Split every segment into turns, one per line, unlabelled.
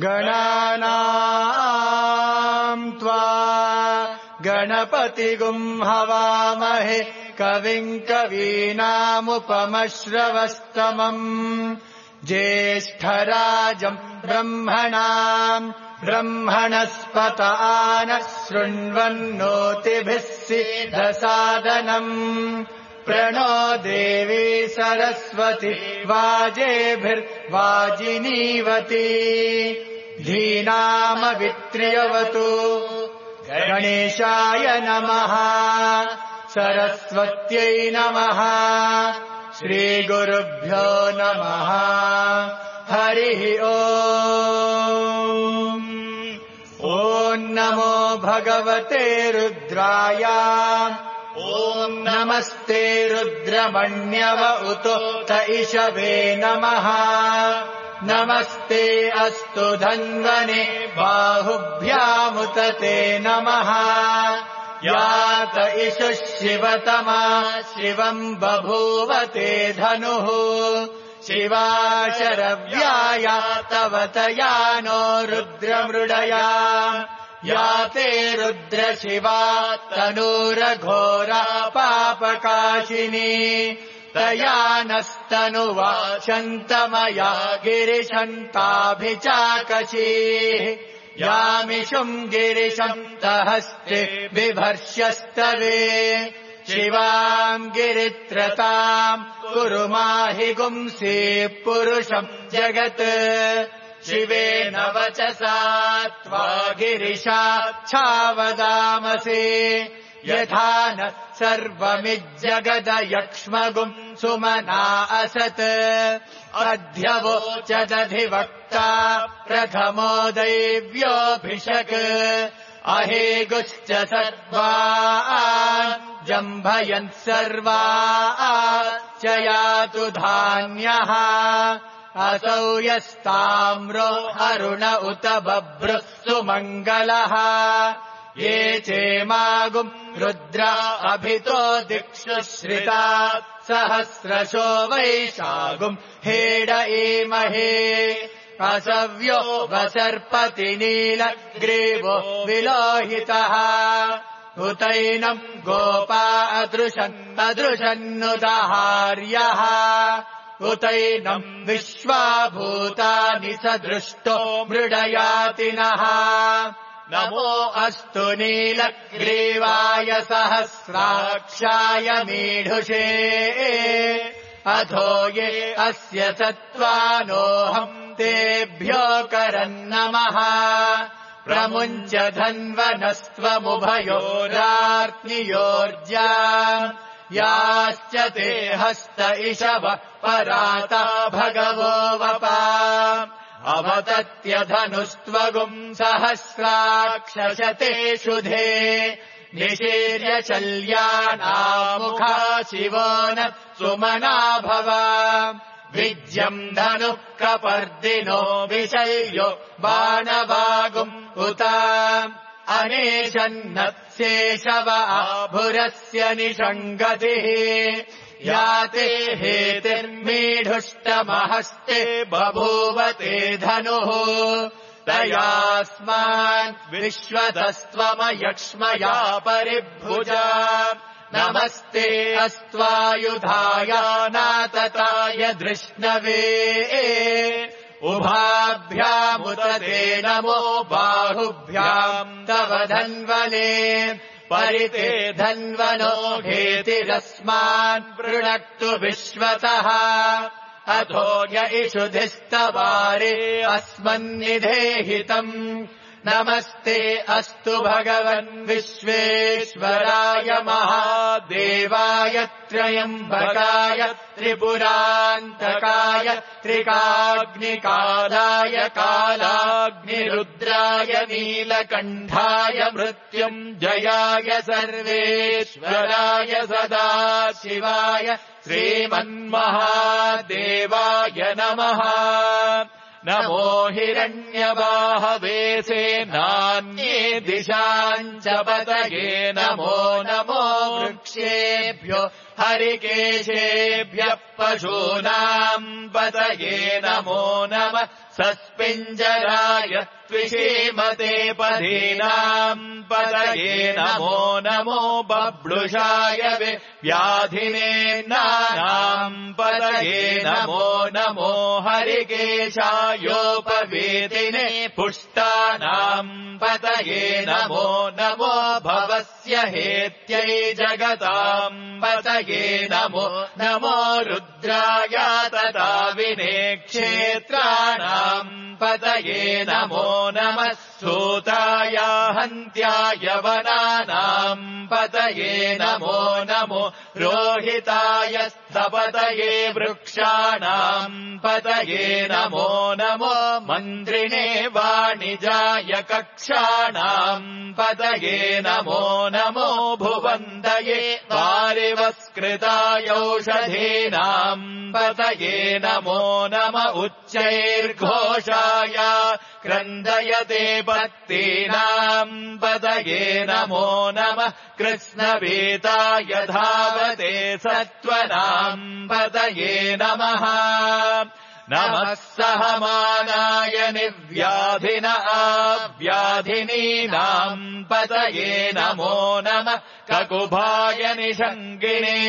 गणानाम् त्वा गणपतिगुं हवामहे कविम् कवीनामुपमश्रवस्तमम् ज्येष्ठराजम् ब्रह्मणाम् ब्रह्मणस्पत आनः शृण्वन्नोतिभिः सीदसादनम् प्रणो देवी सरस्वती वाजेभिर्वाजिनीवती धीनामवित्र्यवतु गणेशाय नमः सरस्वत्यै नमः श्रीगुरुभ्यो नमः हरिः ओम् ॐ नमो भगवते रुद्राय ॐ नमस्ते रुद्रमण्यव उतोत इषवे नमः नमस्ते अस्तु धन्वने बाहुभ्यामुत ते नमः यात इषुः शिवतमा शिवम् बभूव ते धनुः शिवा शरव्याया तव तयानो रुद्रमृडया याते रुद्रशिवा तनूरघोरा पापकाशिनी तया नस्तनुवा शन्तमया गिरिशन्ताभिचाकशीः यामिषुम् गिरिशम् तहस्ते बिभर्ष्यस्तवे शिवाम् गिरित्रताम् कुरु माहि गुंसि पुरुषम् जगत् शिवेन वचसा त्वा गिरिशाच्छावदामसे यथा न सर्वमिज्जगदयक्ष्मगुम् सुमना असत् अध्यवोचदधिवक्ता प्रथमो दैव्योऽभिषक् अहेगुश्च सर्वान् जम्भयन् सर्वान् च यातु धान्यः असौ यस्ताम्रो अरुण उत बभ्रुः सुमङ्गलः ये चेमागुम् रुद्रा अभितो दिक्षु श्रिता सहस्रशो वैशागुम् हेड ईमहे असव्यो वसर्पति नीलग्रीवो विलोहितः उतैनम् गोपा अदृशन्नुदाहार्यः उतैनम् विश्वाभूतानि सदृष्टो मृडयातिनः नमो अस्तु नीलग्रीवाय सहस्राक्षाय मीढुषे अथो ये अस्य सत्त्वानोऽहम् तेभ्यो करन्नमः प्रमुञ्च धन्वनस्त्वमुभयोरार्त्नियोर्जा याश्च ते हस्त इषव पराता भगवो वपा अवतत्यधनुस्त्वगुम् सहस्राक्षशते शुधे निशीर्य शल्यानामुखा शिवो न सुमना भव विज्यम् धनुः कपर्दिनो विशल्यो बाणवागुम् उत अनेशन्नत्सेशव आभुरस्य निषङ्गतिः याते हेतिर्मीढुष्टमहस्ते बभूव ते धनुः तयास्मान् विश्वतस्त्वमयक्ष्मया परिभुजा नमस्ते अस्त्वायुधाय नातताय धृष्णवे उभाभ्यामुत ते नमो बाहुभ्याम् तव धन्वने परिते धन्वनो घेतिरस्मान् पृणक्तु विश्वतः अथो य इषुधिस्तवारे अस्मन्निधेहितम् नमस्ते अस्तु भगवन् विश्वेश्वराय महादेवाय त्र्यम्बकाय त्रिपुरान्तकाय त्रिकाग्निकालाय कालाग्निरुद्राय नीलकण्ठाय मृत्युञ्जयाय सर्वेश्वराय सदाशिवाय श्रीमन्महादेवाय नमः नमो हिरण्यबाहवे सेनान्ये दिशाम् च पतये नमो नमो वृक्षेभ्यो हरिकेशेभ्यः पशूनाम् पतये नमो नमः सस्पिञ्जराय त्विषीमते पदीनाम् पतये नमो नमो बब्लुषाय व्याधिनेन्नानाम् पतये नमो नमो हरिकेशायोपवेदिने पुष्टानाम् पतये नमो नमो भवस्य हेत्यै जगताम् पतये नमो नमो रुद्राय तथा विने क्षेत्राणाम् पतये नमो नमः सूताय हन्त्याय वनानाम् पतये नमो नमो रोहिताय स्थपतये वृक्षाणाम् पतये नमो नमो मन्त्रिणे वाणिजाय कक्षाणाम् पतये नमो नमो भुवन्दये वारिवस्कृतायौषधीनाम् पतये नमो नम उच्चैर्घोषाय क्रन्दयते पत्तीनाम् पतये नमो नमः कृष्णवीताय धावते सत्त्वनाम् पतये नमः नमः सहमानाय निव्याधिन आव्याधिनीनाम् पतये नमो नमः ककुभाय निषङ्गिणे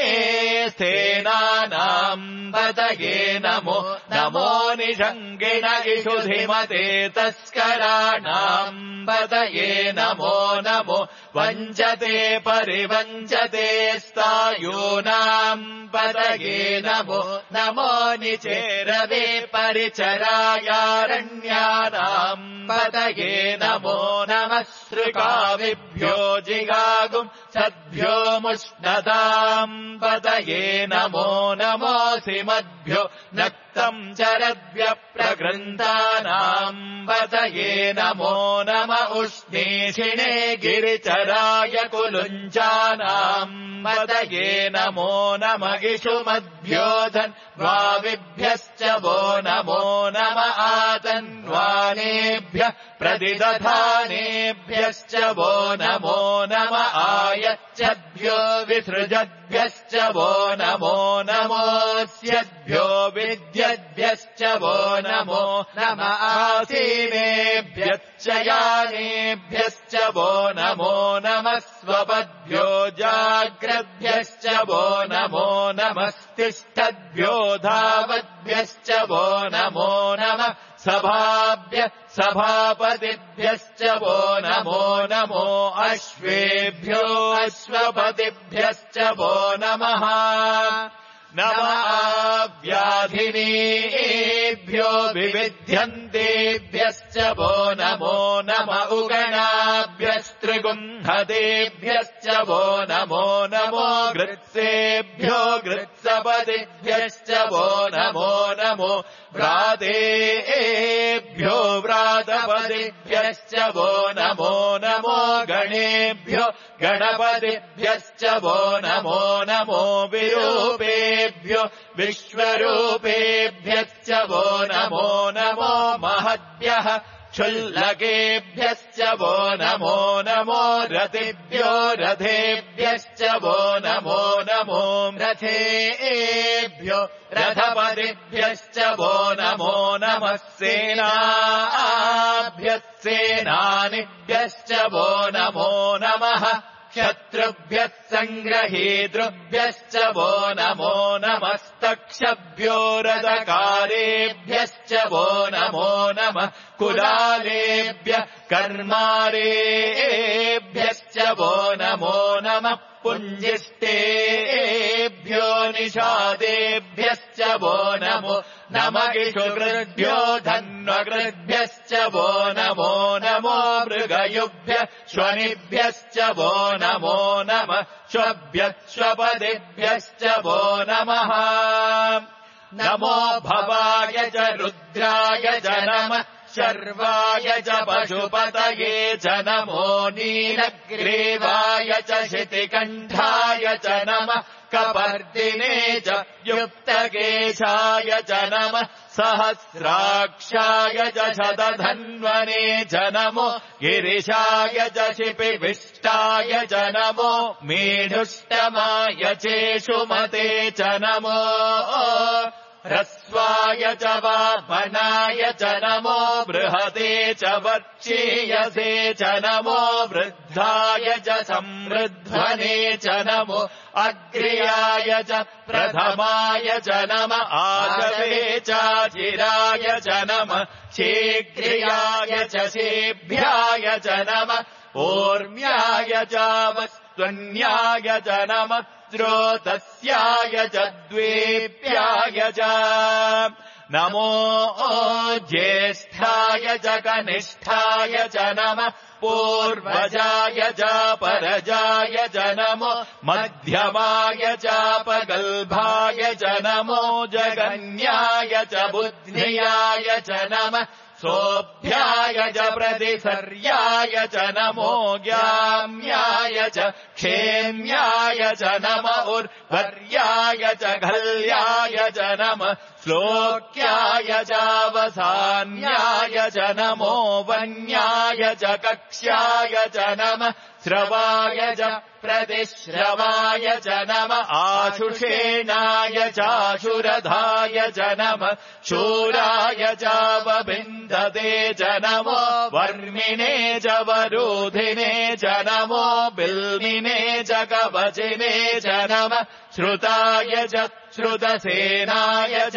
स्थेनानाम् पतये नमो नमो निषङ्गिण इषुधिमते तस्कराणाम् पतये नमो नमो वञ्चते परिवञ्चते स्थायूनाम् पतये नमो नमो निचेरवे परिचरायारण्यानाम् पतये नमो नमः श्रुकाविभ्यो जिगागुम् सद्भ्यो मुष्णताम् पतये नमो नमोऽसिमद्भ्यो नक्तम् चरद्भ्यः प्रगृन्तानाम् पतये नमो नम उष्णीषिणे गिरिचराय कुलुञ्चानाम् पतये नमो नम इषुमद्भ्यो धन्वाविभ्यश्च वो नमो नम आतन्वानेभ्यः प्रतिदधानेभ्यश्च वो नमो नम आयच्छद्भ्यो विसृजद्भ्यश्च वो नमो नमोऽस्यद्भ्यो विद्यद्भ्यश्च वो नमो नम आसीनेभ्यश्च यानेभ्यश्च वो नमो नमः स्वपद्भ्यो जाग्रद्भ्यश्च वो नमो नमस्तिष्ठद्भ्यो धावद्भ्यश्च वो नमो नमः सभाभ्यः सभापतिभ्यश्च वो नमो नमो अश्वेभ्यो अश्वपतिभ्यश्च वो नमः व्याधिनीभ्यो विविध्यन्तेभ्यश्च वो नमो नम उगणाभ्यस्त्रिगुंहतेभ्यश्च वो नमो नमो गृत्सेभ्यो गृत्सपतिभ्यश्च वो नमो नमो व्रातेभ्यो व्रातपतिभ्यश्च वो नमो नमो गणेभ्यो गणपतिभ्यश्च वो नमो नमो विरूपेभ्यो विश्वरूपेभ्यश्च वो नमो नमो महद्भ्यः क्षुल्लकेभ्यश्च वो नमो नमो रथिभ्यो रथेभ्यश्च वो नमो नमो रथेभ्यो रथपतिभ्यश्च वो नमो नमः सेनाभ्यः सेनानिभ्यश्च वो नमो नमः शत्रुभ्यः सङ्ग्रहीतृभ्यश्च वो नमो नमस्तक्षभ्यो रथकारेभ्यश्च वो नमो नमः कुलालेभ्यः कर्मारेभ्यश्च वो नमो नमः पुञ्जिष्टेभ्यो निषादेभ्यश्च वो नमो नमगिषुकृद्भ्यो धन्वकृद्भ्यश्च वो नमो नमो मृगयुभ्यः श्वनिभ्यश्च वो नमो नमः श्वभ्यश्वपदिभ्यश्च वो नमः नमो भवाय च रुद्राय च नमः शर्वाय च पशुपतये च नमो नीलग्रीवाय च शितिकण्ठाय च नमः कपर्दिने च युक्तकेशाय च नमः सहस्राक्षाय च शतधन्वने च नमो गिरिशाय च शिपिविष्टाय वृद्धाय च नमो मेढुष्टमाय चेषुमते च नमो ह्रस्वाय च वामनाय च नमो बृहते च वर्चीयसे च नमो वृद्धाय च समृद्धने च नमो अग्र्याय च प्रथमाय च नम आशवे चाचिराय च नम शीघ्र्याय च शेभ्याय च नम ऊर्म्याय च वस्त्वन्याय च नम स्रोतस्याय च द्वेप्याय च नमो ज्येष्ठाय च कनिष्ठाय च नमः पूर्वजाय च परजाय च नमो मध्यमाय च पगल्भाय च नमो जगन्याय च बुद्ध्याय च नमः सोऽभ्याय च प्रतिसर्याय च नमो ज्ञाम्याय च क्षेम्याय च नम उर्वर्याय च घल्याय च नम श्लोक्याय चावसान्याय च नमो वन्याय च कक्ष्याय च नम श्रवाय च प्रतिश्रवाय च नम आशुषेणाय चाशुरधाय च नम शूराय चावबिन्दते च नमो वर्मिणे च वरोधिने च नमो बिल्मिने च कवचिने च नम श्रुताय च श्रुतसेनाय च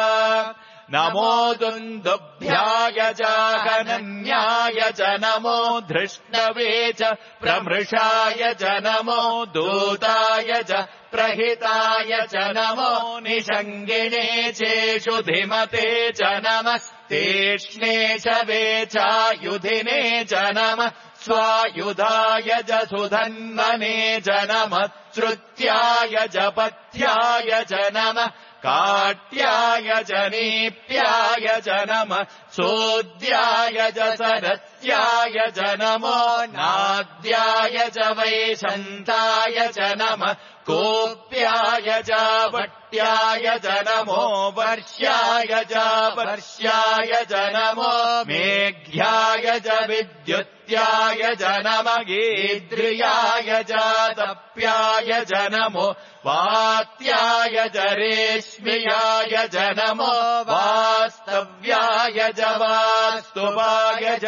नमो दुन्दुभ्याय च गणन्याय च नमो धृष्णवे च प्रमृषाय च नमो दूताय च प्रहिताय च नमो निषङ्गिणे चेषु धिमते च नमस्तेष्णे शवे चायुधिने च नमः स्वायुधाय च सुधन्वने च नमः श्रुत्याय च पथ्याय च नमः काट्याय च नीप्याय च नमः सोद्याय च सरस्याय च नमो नाद्याय च वैशन्ताय च नमः कोप्याय च वट्याय च नमो वर्ष्याय च वर्ष्याय च नमो मेघ्याय च विद्युत्याय च नमः गीद्रियाय च तप्याय च नमो वात्याय च रेश्म्याय च नमो वास्तव्याय च वास्तुवाय च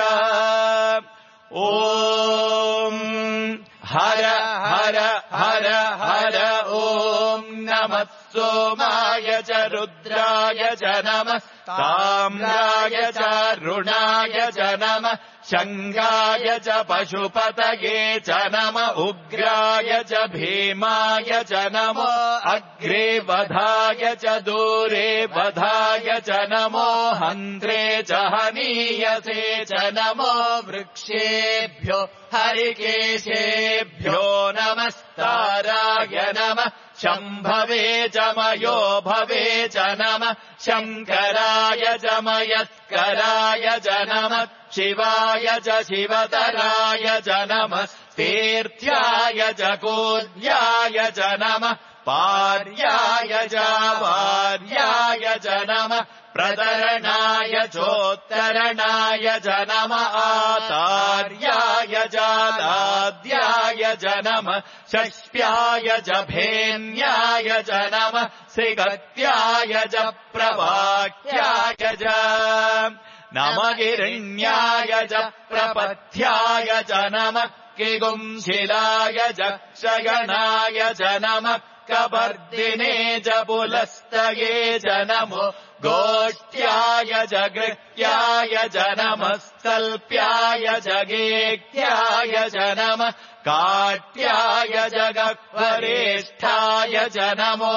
ॐ हर हर हर हर ॐ नमः सोमाय च रुद्राय च नमः ताम्राय च रुणाय च नमः शङ्गाय च पशुपतये च नम उग्राय च भीमाय च नमो अग्रे वधाय च दूरे वधाय च नमो हन्त्रे च हनीयसे च नमो वृक्षेभ्यो हरिकेशेभ्यो नमस्ताराय नमः शम्भवे च मयो भवे च नमः शङ्कराय च मयस्कराय च नमः शिवाय च शिवतराय च नमः तीर्थ्याय च कूल्याय च नमः पार्याय च वार्याय च नमः प्रतरणाय चोत्तरणाय च नमः आतार्याय च दाद्याय च नमः शष्प्याय च भेन्याय च नमः श्रीगत्याय च प्रवाक्याय च नमगिरिण्याय च प्रपथ्याय च नमः किगुंशिलाय च शयनाय च नमः कपर्दिने च पुलस्तये च नमो गोष्ठ्याय च गृह्याय च नमः सल्प्याय च गेह्याय च नमः काट्याय च गह्वरेष्ठाय च नमो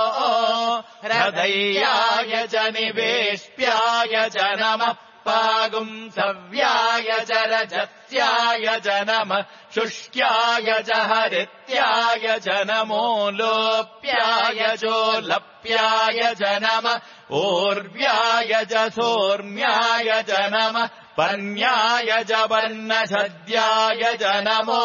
हृदयाय च निवेश्प्याय च नमः पागुंसव्याय च रजस्याय च नमः शुष्क्याय च हरित्याय च नमो लोप्याय चोलप्याय च नमः ऊर्व्याय च सोर्म्याय च नमः पर्ण्याय च पर्णशद्याय च नमो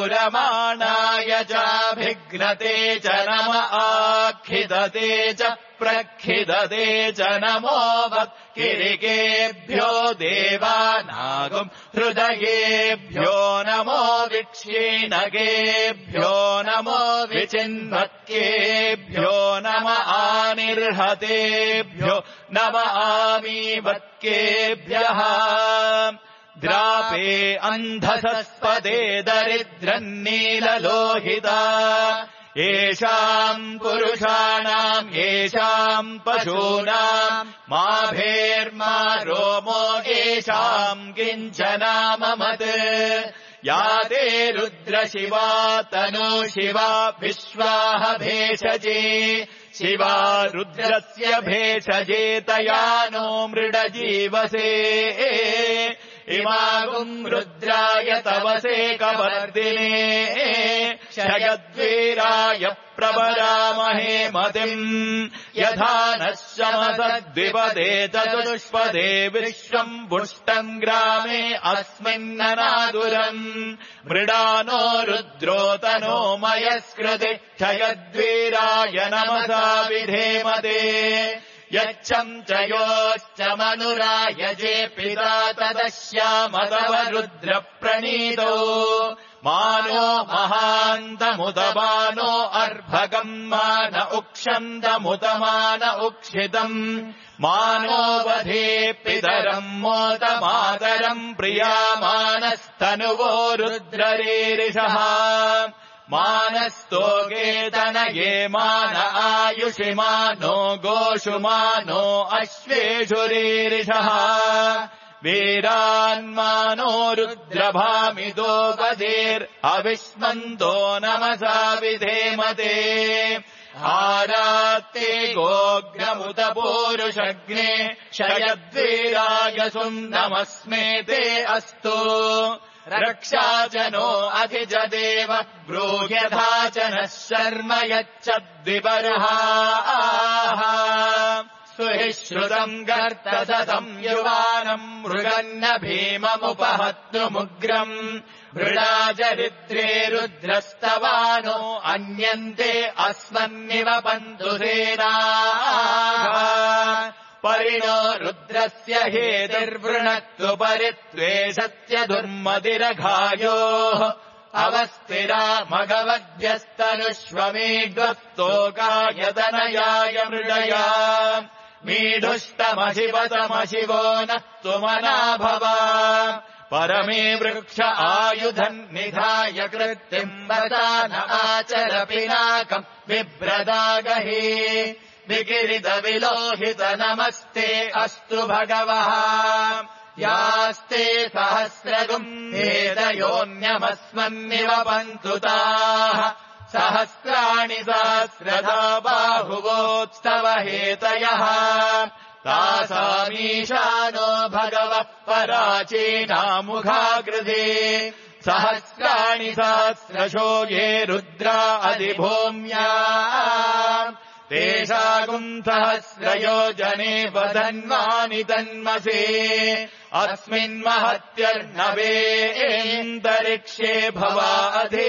पगुरमाणाय चाभिघ्नते च नमः आखिदते च प्रखिदते च नमो वत्किरिकेभ्यो देवानागुम् हृदयेभ्यो नमो विक्षीणकेभ्यो नमो विचिन्वत्केभ्यो नम आनिर्हतेभ्यो नम आमीवत्केभ्यः द्रापे अन्धसस्पदे दरिद्रन्नीललोहिता येषाम् पुरुषाणाम् येषाम् पशूनाम् मा भेर्मा रोमो येषाम् किञ्चनाममत् या ते रुद्रशिवा तनो शिवा विश्वाह भेषजे शिवा रुद्रस्य भेषजे तया नो मृडजीवसे इमागुम् रुद्राय तवसे कवर्दिने शयद्वीराय प्रवरामहे मतिम् यथा नः शमसद्विपदे चतुष्पदे विश्वम् पुष्टम् ग्रामे अस्मिन्ननादुरम् मृडानो रुद्रोतनो मयस्कृति क्षयद्वीराय नमसा विधेमते यच्छम् च योश्च मनुरायजे पिता तदश्यामतव रुद्रप्रणीतो मानो महान्तमुदमानो अर्भकम् मान उक्षन्तमुदमान उक्षितम् मानो वधे पितरम् मोदमातरम् प्रियामानस्तनुवो रुद्ररीरिषः मानस्तोकेतनये मान आयुषि मानो गोषु मानो अश्वेषु रीरिषः वीरान्मानो रुद्रभामिदो वदेर्अविष्मन्तो नमसा विधेमते आरात्ते गोग्रमुत पूरुषग्ने शयद्वीराय सुन्दमस्मेते अस्तु रक्षा च नो अधिजदेव ब्रूह्यथा च नः शर्म यच्छद्विबर्हाः सुहि श्रुतम् गर्तसतम् युवानम् मृगन्न भीममुपहत्नुमुग्रम् मृडाजरिद्रे रुद्रस्तवानो अन्यन्ते अस्मन्निव पन्तुसेनाः परिणो रुद्रस्य हेतिर्वृणक्तु परित्वेषस्य दुर्मदिरघायोः अवस्थिरा मघवद्भ्यस्तनुष्वमेग्वस्तोकायतनयाय मृडया मीढुष्टमशिवतमशिवो नः तुमना भवा परमे वृक्ष आयुधम् निधाय कृत्तिम् वदान आचर पिनाकम् बिभ्रदागहे विकिरितविलोहित नमस्ते अस्तु भगवः यास्ते सहस्रगुम् हेदयोऽन्यमस्मन्निव पन्तुताः सहस्राणि सहस्रधा बाहुवोत्स्तव हेतयः तासामीशानो भगवः पराचीनामुखाकृते सहस्राणि सहस्रशो ये रुद्रा अधिभूम्या तेषागुम् सहस्रयोजने वदन्वानि तन्मसे अस्मिन्महत्यर्णवेऽन्तरिक्षे भवाधे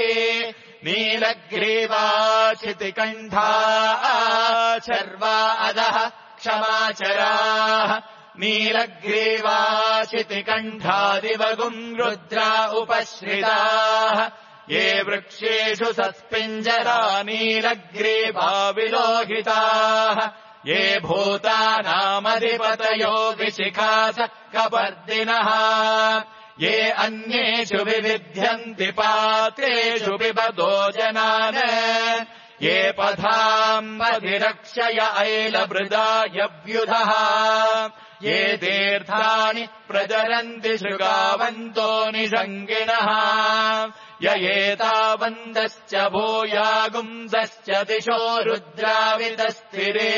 नीलग्रीवाशितिकण्ठा शर्वा अधः क्षमाचराः नीलग्रीवाशितिकण्ठादिवगुम् रुद्रा उपश्रिताः ये वृक्षेषु सत्पिञ्जरा नीलग्रीवा विलोहिताः ये भूतानामधिपतयो विशिखास कपर्दिनः ये अन्येषु विविध्यन्ति पात्रेषु पिबतो जनान् ये पथाम्बधिरक्षय ऐलभृदायव्युधः ये तीर्थानि प्रचरन्ति शृगावन्तो निषङ्गिणः य एतावन्दश्च भूयागुंसश्च दिशो रुद्रावितस्थिरे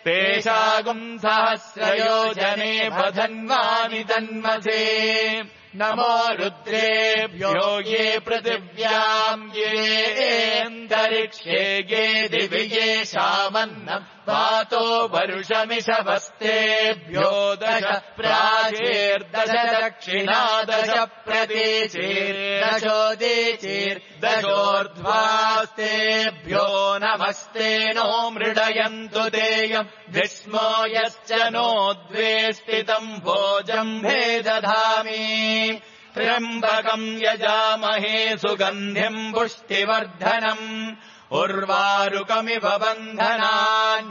तेषागुम् सहस्रयोजने बधन्वानि तन्मसे नमो रुद्रेभ्यो ये पृथिव्याम् येऽन्तरिक्षे ये दिवि येषामन्नम् वातो वरुषमिषवस्तेभ्यो 10 प्राचीर्दश दक्षिणा 10 प्रतीचीर्दशोदीचीर्दशोर्ध्वास्तेभ्यो नमस्ते नो मृडयन्तु तेयम् विस्मो यश्च नो द्वेष्टितम् भोजम्भे दधामि त्र्यम्बकम् यजामहे सुगन्धिम् पुष्टिवर्धनम् उर्वारुकमिव बन्धनान्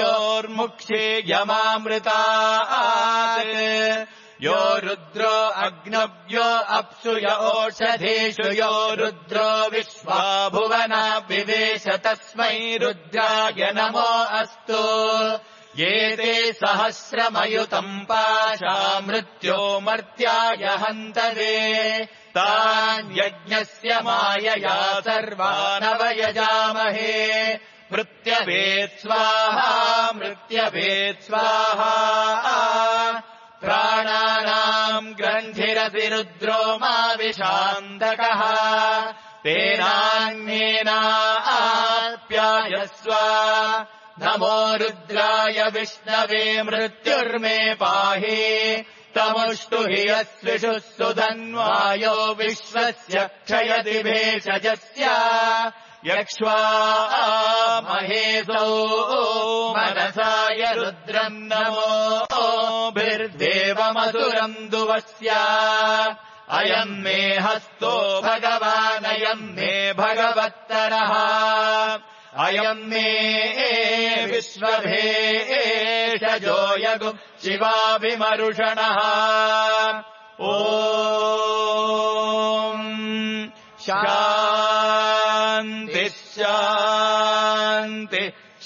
मृत्योर्मुक्षीयमामृतात् यो रुद्रो अग्नव्यो अप्सु य ओषधीषु यो रुद्रो विश्वा भुवना विवेश तस्मै रुद्राय नमो अस्तु ये ते सहस्रमयुतम् पाशा मृत्यो मर्त्याय हन्तवे तान् यज्ञस्य मायया सर्वानवयजामहे मृत्यवेत् स्वाहा मृत्यवेत् स्वाहा प्राणानाम् ग्रन्थिरसि रुद्रो मा विशान्तकः तेनान्येनाप्यायस्व नमो रुद्राय विष्णवे मृत्युर्मे पाहि तमुष्टु हि यस्विषु सुधन्वायो विश्वस्य क्षयति भेषजस्य यक्ष्वा महेशो मनसाय रुद्रम् नमोभिर्देवमसुरम् दुवस्य अयम् मे हस्तो भगवानयम् मे भगवत्तरः अयम् मे विश्वभेषजो यगु शिवाभिमरुषणः ॐ शान्ति शान्ति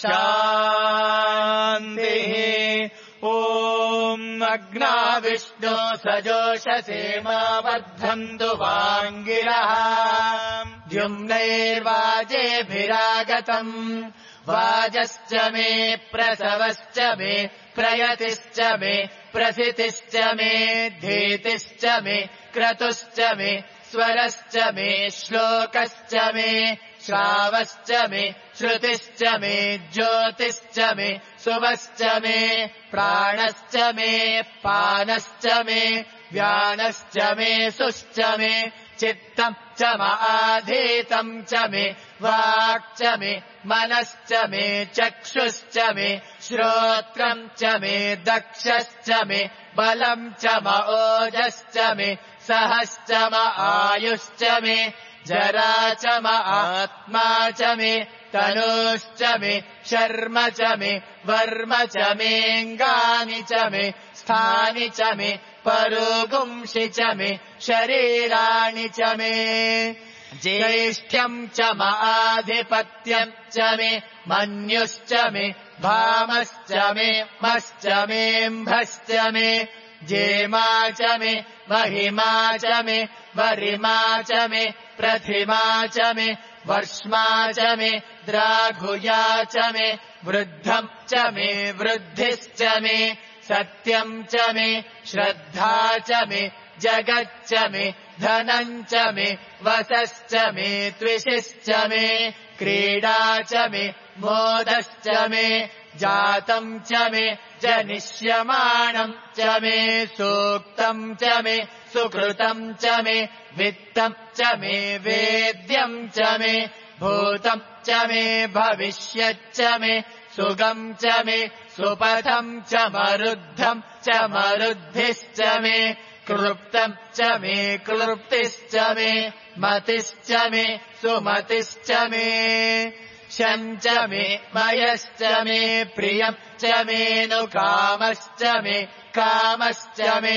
शान्तिः ॐ अग्ना विष्णो सजोषसे मा वर्धन्तु वाङ्गिरः द्युम्नैर्वाजेभिरागतम् वाजश्च मे प्रसवश्च मे प्रयतिश्च मे प्रसितिश्च मे धीतिश्च मे क्रतुश्च मे स्वरश्च मे श्लोकश्च मे श्रावश्च मे श्रुतिश्च मे ज्योतिश्च मे सुवश्च मे प्राणश्च मे पानश्च मे व्यानश्च मे सुश्च मे चित्तम् च माधीतम् च मे वाक्च मे मनश्च मे चक्षुश्च मे श्रोत्रम् च मे दक्षश्च मे बलम् च ओजश्च मे सहश्च आयुश्च मे जरा च आत्मा च मे तनुश्च मे शर्म च मे वर्म च मेऽङ्गानि च मे स्थानि च मे परोगुंषि च मे शरीराणि च मे ज्येष्ठ्यम् च आधिपत्यम् च मे मन्युश्च मे भामश्च मे मश्च मेऽम्भश्च मे जेमा च मे महिमा च मे वरिमा च मे प्रथिमा च मे वर्ष्मा च मे द्राघुया च मे वृद्धम् च मे वृद्धिश्च मे सत्यम् च मे श्रद्धा च मे जगच्च मे धनम् च मे वसश्च मे त्विषिश्च मे क्रीडा च मे मोदश्च मे जातम् च मे जनिष्यमाणम् च मे सूक्तम् च मे सुकृतम् च मे वित्तम् च मे वेद्यम् च मे भूतम् च मे भविष्यच्च मे सुगम् च मे सुपथम् च मरुद्धम् च मरुद्धिश्च मे क्लृप्तम् च मे क्लृप्तिश्च मे मतिश्च मे सुमतिश्च मे शम् च मे मयश्च मे प्रियम् च मेऽनुकामश्च मे कामश्च मे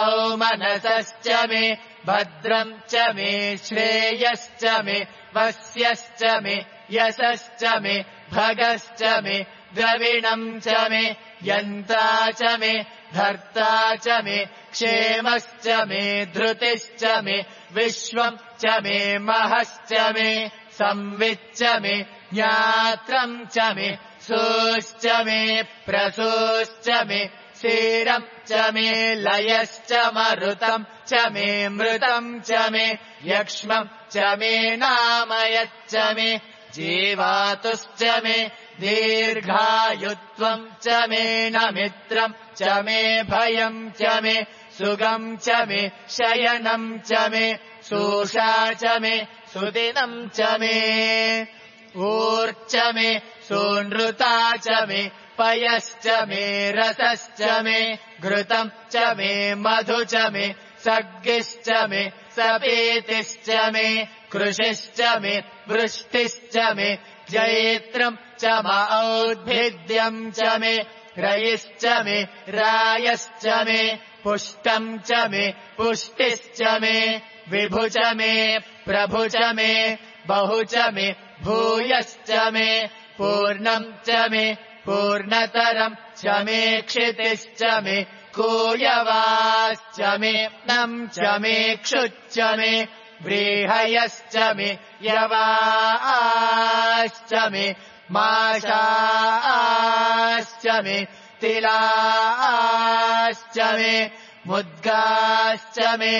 सौमनसश्च मे भद्रम् च मे श्रेयश्च मे वस्यश्च मे यशश्च मे भगश्च मे द्रविणम् च मे यन्ता च मे धर्ता च मे क्षेमश्च मे धृतिश्च मे विश्वम् च मे महश्च मे संविच्च मे ज्ञात्रम् च मे सूश्च मे प्रसूश्च मे क्षीरम् च मे लयश्च मरुतम् च मे मृतम् च मे यक्ष्मम् च मे नामयच्च मे जीवातुश्च मे दीर्घायुत्वम् च मे नमित्रम् च मे भयम् च मे सुगम् च मे शयनम् च मे सूषा च मे सुदिनम् च मे ऊर्च मे सूनृता च मे पयश्च मे रसश्च मे घृतम् च मे मधु च मे सग्गिश्च मे सपेतिश्च मे कृषिश्च मे वृष्टिश्च मे जैत्रम् च औद्भिद्यम् च मे रयिश्च मे रायश्च मे पुष्टम् च मे पुष्टिश्च मे विभु च मे प्रभु च मे बहु च मे भूयश्च मे पूर्णम् च मे पूर्णतरम् च मे क्षितिश्च मे कूयवाश्च मे नम् च मे क्षुच्च मे व्रीहयश्च मे यवाश्च मे माशाश्च मे तिलाश्च मे मुद्गाश्च मे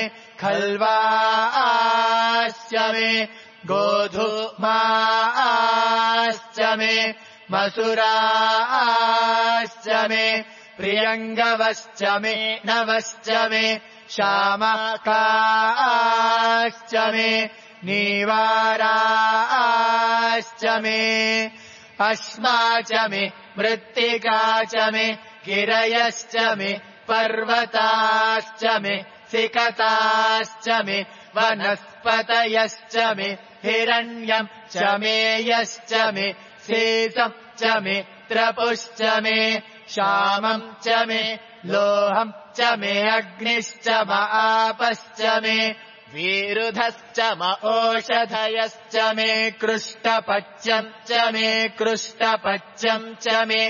खल्वाश्च मे गोधूमाश्च मे मसुराश्च मे प्रियङ्गवश्च मे नवश्च मे शामकाश्च मे नीवाराश्च मे अश्मा च मे मृत्तिका च मे गिरयश्च मे पर्वताश्च मे सिकताश्च मे वनस्पतयश्च मे हिरण्यम् च मे यश्च मे शेषम् च मे त्रपुश्च मे श्यामम् च मे लोहम् च मे अग्निश्च म आपश्च मे वीरुधश्च म ओषधयश्च मे कृष्टपच्यम् च मे कृष्टपच्यम् च मे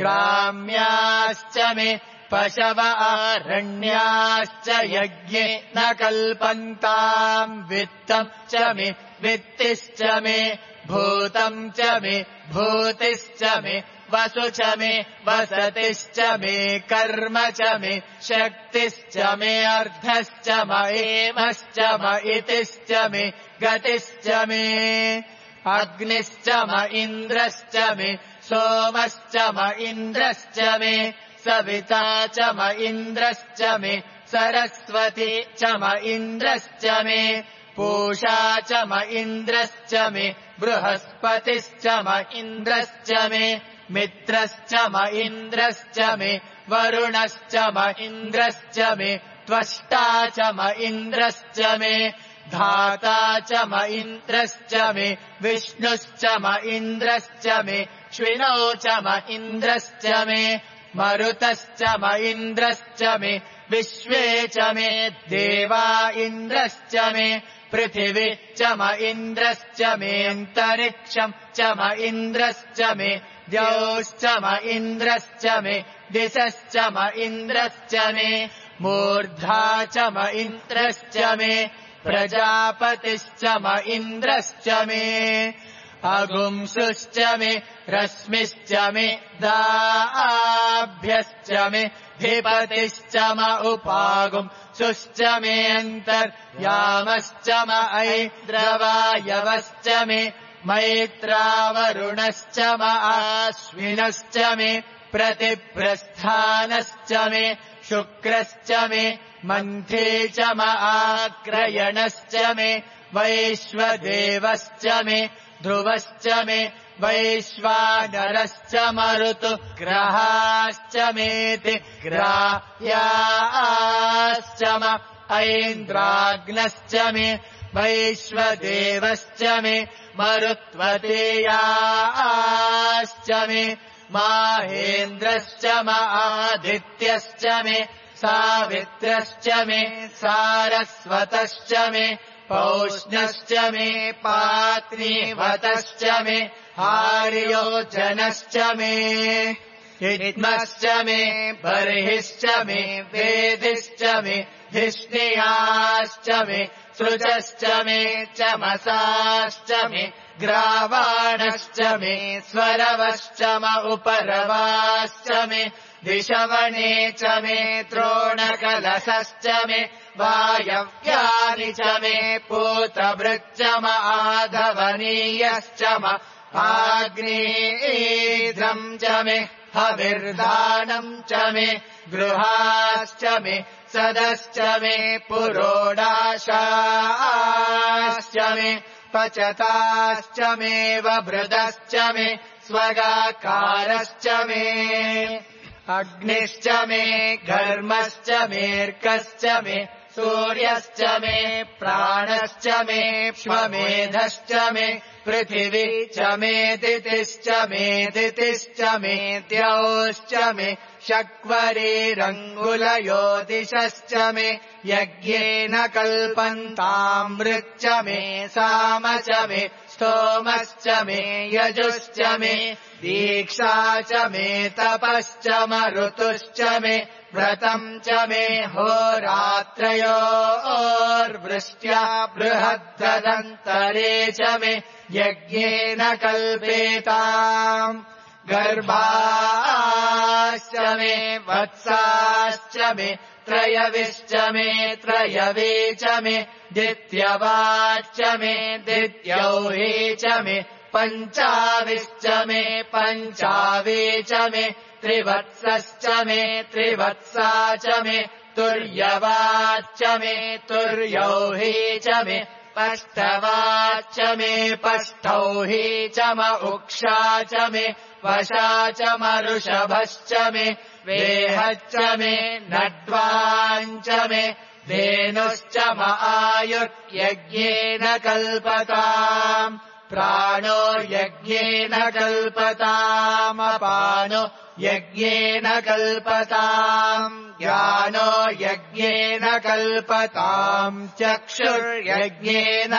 ग्राम्याश्च मे पशव आरण्याश्च यज्ञे न कल्पन्ताम् वित्तम् च मे वित्तिश्च मे भूतम् च मे भूतिश्च मे वसु च मे वसतिश्च मे कर्म च मे शक्तिश्च मे अर्धश्च म एमश्च म इतिश्च मे गतिश्च मे अग्निश्च म इन्द्रश्च मे सोमश्च म इन्द्रश्च मे सविता च म इन्द्रश्च मे सरस्वती च म इन्द्रश्च मे पूषा च म इन्द्रश्च मे बृहस्पतिश्च म इन्द्रश्च मे मित्रश्च म इन्द्रश्च मे वरुणश्च म इन्द्रश्च मे त्वष्टा च म इन्द्रश्च मे धाता च म इन्द्रश्च मे विष्णुश्च म इन्द्रश्च मे श्विनौ च म इन्द्रश्च मे मरुतश्च म इन्द्रश्च मे विश्वे च मे देवा इन्द्रश्च मे पृथिवी च म इन्द्रश्च मे अन्तरिक्षम् च म इन्द्रश्च मे द्यौश्च म इन्द्रश्च मे दिशश्च म इन्द्रश्च मे मूर्धा च म इन्द्रश्च मे प्रजापतिश्च म इन्द्रश्च मे अगुंसुश्च मे रश्मिश्च मे दाभ्यश्च मे धिपतिश्च म उपागुंसुश्च मे अन्तर्यामश्च म ऐन्द्रवायवश्च मे मैत्रावरुणश्च म आश्विनश्च मे प्रतिप्रस्थानश्च मे शुक्रश्च मे मन्थे च म आक्रयणश्च मे वैश्वदेवश्च मे ध्रुवश्च मे वैश्वानरश्च मरुतु ग्रहाश्च मेति ग्राह्याश्च म ऐन्द्राग्नश्च मे वैश्वदेवश्च मे मरुत्वतेयाश्च मे माहेन्द्रश्च म आदित्यश्च मे सावित्रश्च मे सारस्वतश्च मे पौष्णश्च मे पात्नीवतश्च मे हार्योजनश्च मे हित्मश्च मे बर्हिश्च मे वेदिश्च मे धिष्णियाश्च मे सृजश्च मे चमसाश्च मे ग्रावाणश्च मे स्वरवश्च म उपरवाश्च मे दिशवने च मे द्रोणकलशश्च मे वायव्यानि च मे पूतभृच्च म आधवनीयश्च म आग्नेयीद्रम् च मे हविर्दानम् च मे गृहाश्च मे सदश्च मे पुरोडाशाश्च मे पचताश्च मे वभृदश्च मे स्वगाकारश्च मे अग्निश्च मे घर्मश्च मेऽर्कश्च मे सूर्यश्च मे प्राणश्च मे श्वमेधश्च मे पृथिवी च मे दितिश्च मे दितिश्च मे द्यौश्च मे शक्वरीरङ्गुलयो दिशश्च मे यज्ञेन कल्पन्तामृच्च मे साम च मे स्तोमश्च मे यजुश्च मे दीक्षा च मे तपश्च मरुतुश्च मे व्रतम् च मे होरात्रयोर्वृष्ट्या बृहद्दन्तरे च मे यज्ञेन कल्पेताम् गर्भाश्च मे वत्साश्च मे त्रयविश्च मे त्रयवे च मे दित्यवाच्च मे दित्यौहे च मे पञ्चाविश्च मे पञ्चावे च मे त्रिवत्सश्च मे त्रिवत्सा च मे तुर्यवाच्च मे तुर्यौहे च मे पष्टवाच्च मे पष्टौहे च म उक्षा च मे वशा च मरुषभश्च मे वेहच्च मे नड्वाञ्च मे धेनुश्च म आयुर्यज्ञेन कल्पताम् प्राणो यज्ञेन कल्पतामपानो यज्ञेन कल्पताम् ज्ञानो यज्ञेन कल्पताम् चक्षुर्यज्ञेन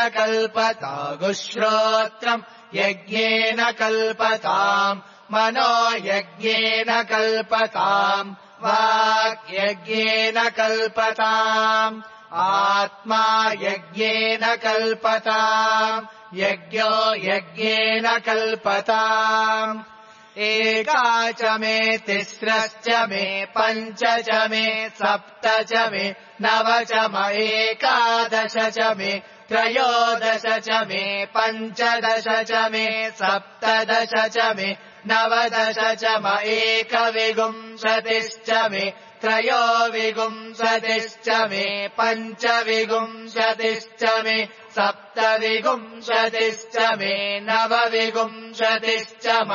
कल्पतागुश्रोत्रम् यज्ञेन कल्पताम् मनो यज्ञेन कल्पताम् वाक् यज्ञेन कल्पताम् आत्मा यज्ञेन कल्पताम् यज्ञो यज्ञेन कल्पताम् एका च मे तिस्रश्च मे पञ्च च मे सप्त च मे नव च म एकादश च मे त्रयोदश च मे पञ्चदश च मे सप्तदश च मे नवदश च म एकविंशतिश्च मे त्रयोविंशतिश्च मे पञ्चविंशतिश्च मे सप्तविंशतिश्च मे नवविंशतिश्च म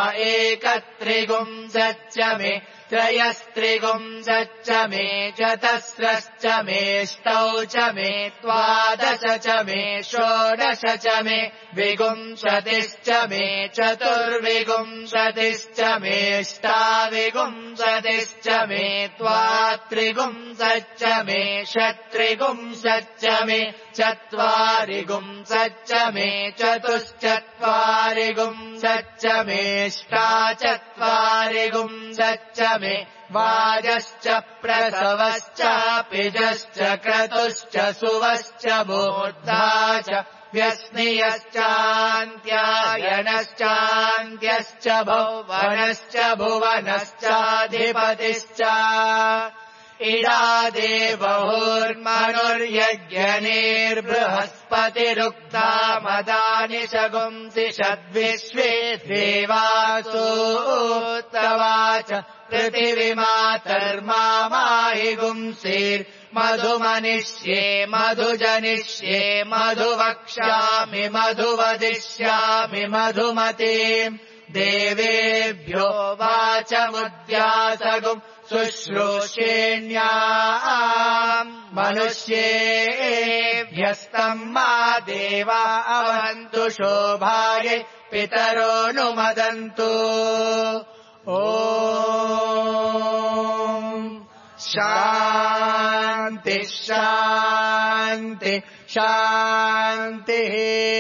एकत्रिंशच्च मे त्रयस्त्रिंशच्च मे चतस्रश्च मेष्टौ च मे द्वादश च मे षोडश च मे विंशतिश्च मे चतुर्विंशतिश्च मेष्टाविंशतिश्च मे द्वात्रिंशच्च मे षट्त्रिंशच्च मे चत्वारिंशच्च मे चतुश्चत्वारिंशच्च मेष्टाचत्वारिंशच्च मे वाजश्च प्रसवश्च पिजश्च क्रतुश्च सुवश्च मूर्धा च व्यस्नियश्चान्त्यायनश्चान्त्यश्च भुवनश्च भुवनश्चाधिपतिश्च इडादेवहुर्मनुर्यज्ञनेर्बृहस्पतिरुक्ता मदानि शगुंसि षद्विश्वे देवासूतवाच पृथिवीमातर्माहि गुंसीर्मधुमनिष्ये मधुजनिष्ये मधुवक्ष्यामि मधुवदिष्यामि मधुमतीम् देवेभ्यो वाचमुद्यासगुम् शुश्रूषेण्याम् मनुष्येभ्यस्तम् मा देवा अवन्तु शोभायै पितरो नुमदन्तु ॐ शान्ति शान्ति शान्तिः